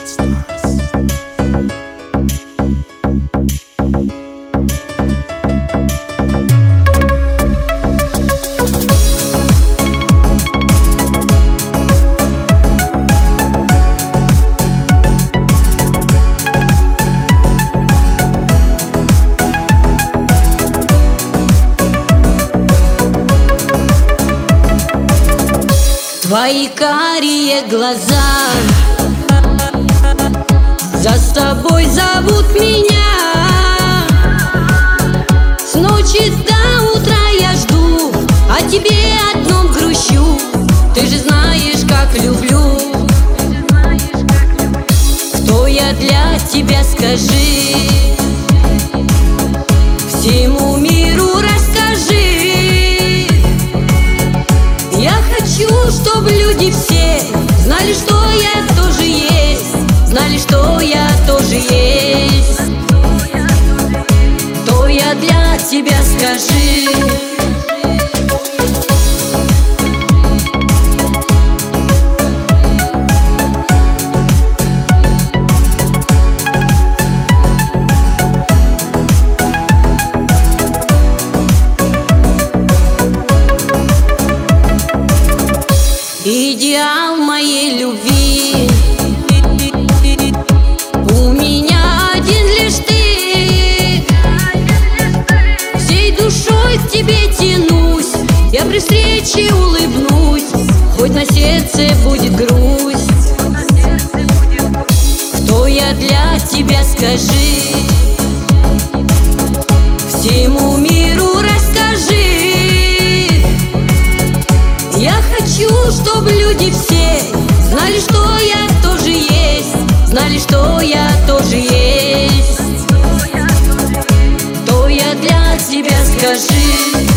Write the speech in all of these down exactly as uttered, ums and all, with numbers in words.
Твои карие глаза за собой зовут меня. С ночи до утра я жду, о тебе одном грущу. Ты же знаешь, как люблю. Кто я для тебя, скажи, всему миру расскажи. Я хочу, чтобы люди все знали, что я тоже есть, знали, что я тоже есть. Кто я для тебя, скажи. Идеал моей любви у меня один лишь ты. Всей душой к тебе тянусь, я при встрече улыбнусь, хоть на сердце будет грусть. Кто я для тебя, скажи, всему миру расскажи. Я хочу, чтобы люди все знали, что я тоже есть, знали, что я тоже есть. Кто я для тебя, скажи.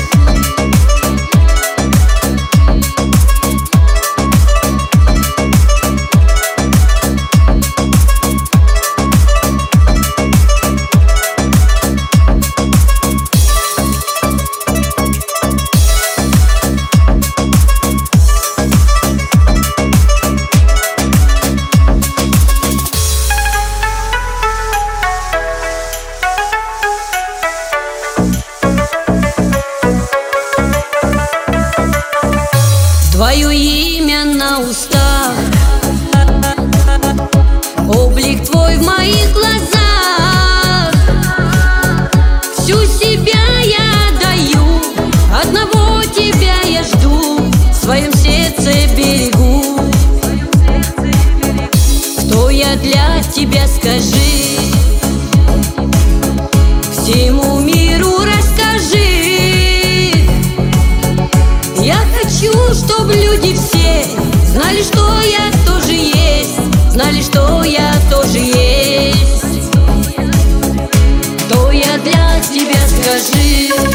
Твое имя на устах, облик твой в моих глазах. Всю себя я отдаю, одного тебя я жду, в своем сердце берегу. Кто я для тебя, скажи, всему миру расскажи. Я хочу, чтобы люди все знали, что я тоже есть, знали, что я тоже есть. Кто я для тебя, скажи.